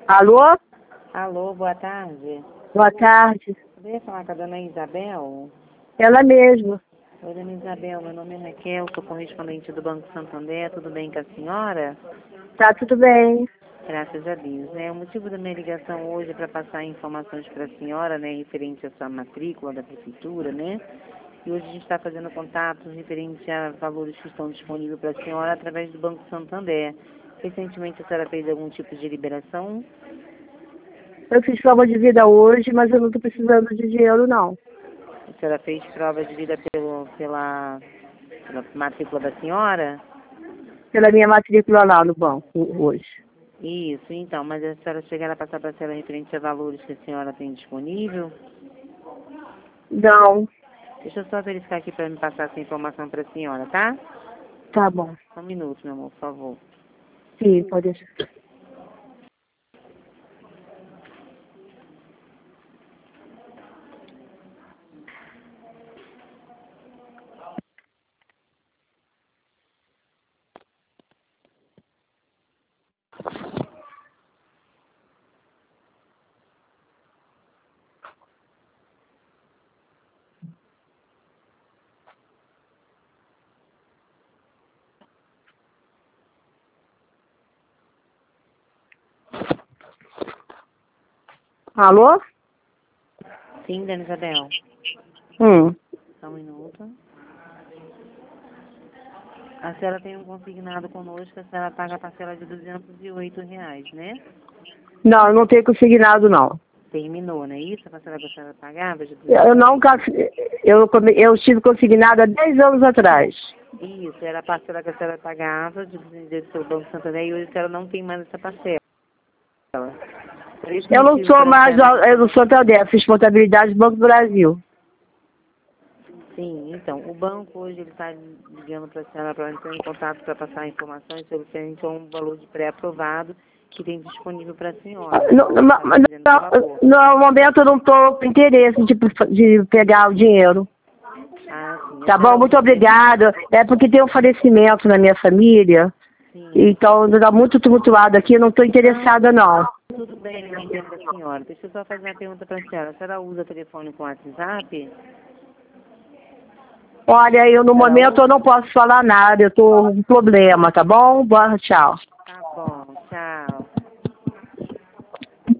Alô? Alô, boa tarde. Boa tarde. Poderia falar com a dona Isabel? Ela mesma. Oi, dona Isabel, meu nome é Raquel, sou correspondente do Banco Santander, tudo bem com a senhora? Tá tudo bem. Graças a Deus, né? O motivo da minha ligação hoje é para passar informações para a senhora, né, referente à sua matrícula da prefeitura, né? E hoje a gente está fazendo contatos referente a valores que estão disponíveis para a senhora através do Banco Santander. Recentemente a senhora fez algum tipo de liberação? Eu fiz prova de vida hoje, mas eu não tô precisando de dinheiro, não. A senhora fez prova de vida pela matrícula da senhora? Pela minha matrícula lá no banco hoje. Isso, então, mas a senhora chegará a passar para a senhora referente a valores que a senhora tem disponível? Não. Deixa eu só verificar aqui para me passar essa informação para a senhora, tá? Tá bom. Só um minuto, meu amor, por favor. Sim, pode deixar. Alô? Sim, dona Isabel. Só um minuto. A senhora tem um consignado conosco, a senhora paga a parcela de R$ 208, né? Não, eu não tenho consignado, não. Terminou, não é isso? A parcela que a senhora pagava de Eu 200. nunca... Eu tive consignado há 10 anos atrás. Isso, era a parcela que a senhora pagava do seu Banco Santander e hoje a senhora não tem mais essa parcela. Por esse Eu não motivo, sou para a mais senhora... do Santander, fiz contabilidade do Banco do Brasil. Sim, então, o banco hoje ele está ligando para a senhora para entrar em contato para passar informações sobre se um valor de pré-aprovado que tem disponível para a senhora. No, Então, está fazendo esse valor. no momento eu não estou com interesse de pegar o dinheiro. Ah, sim. A Tá bom? senhora Muito usa obrigada. É porque tem um falecimento na minha família. Sim. Então está muito tumultuado aqui, eu não estou interessada não. Tudo bem, eu entendo a senhora. Deixa eu só fazer uma pergunta para a senhora. A senhora usa telefone com WhatsApp? Olha, eu no A senhora momento eu usa? não posso falar nada, eu estou com problema, tá bom? Boa, tchau.